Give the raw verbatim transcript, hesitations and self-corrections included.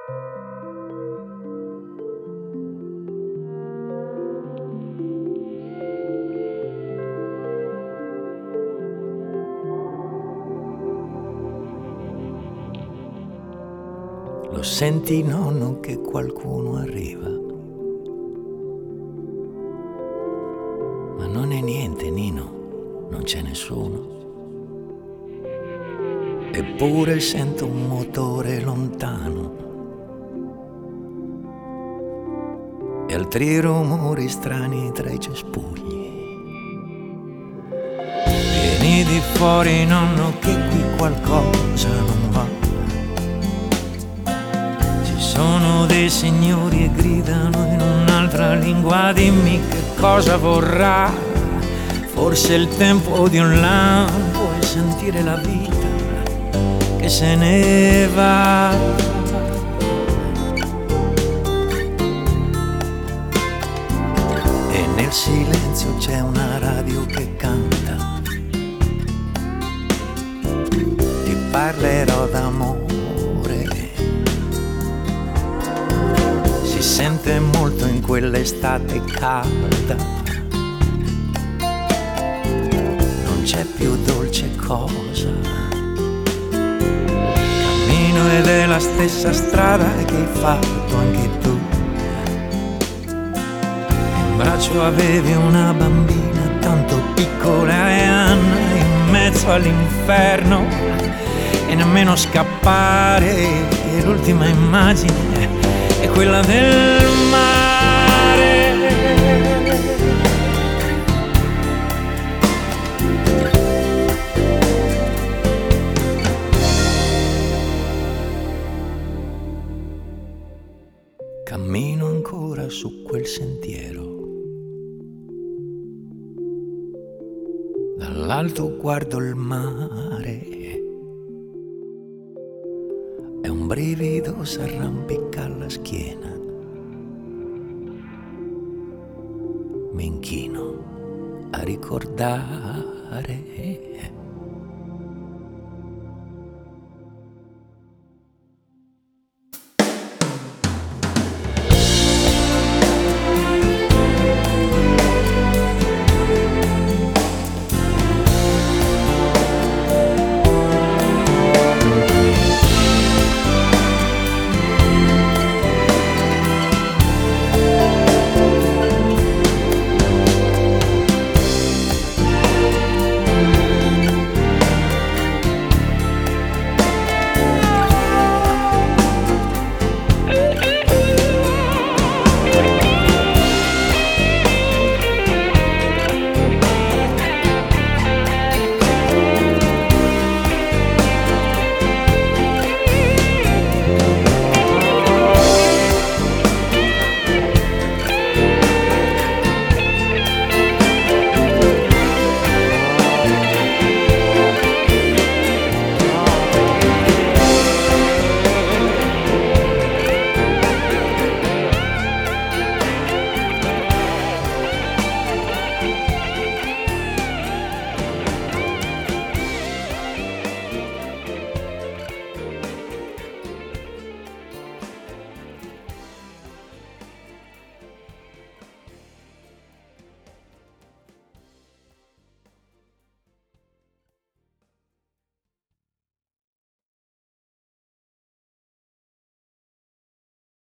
Lo senti, nonno, che qualcuno arriva? Ma non è niente, Nino, non c'è nessuno. Eppure sento un motore lontano e altri rumori strani tra i cespugli. Vieni di fuori, nonno, che qui qualcosa non va. Sono dei signori e gridano in un'altra lingua. Dimmi che cosa vorrà. Forse è il tempo di un lampo e sentire la vita che se ne va. E nel silenzio c'è una radio che canta. Ti parlerò d'amore. Si sente molto in quell'estate calda. Non c'è più dolce cosa. Cammino ed è la stessa strada che hai fatto anche tu. In braccio avevi una bambina tanto piccola e Anna in mezzo all'inferno. E nemmeno scappare. E l'ultima immagine è quella del mare. Cammino ancora su quel sentiero. Dall'alto guardo il mare. E un brivido s'arrampica alla schiena. Mi inchino a ricordare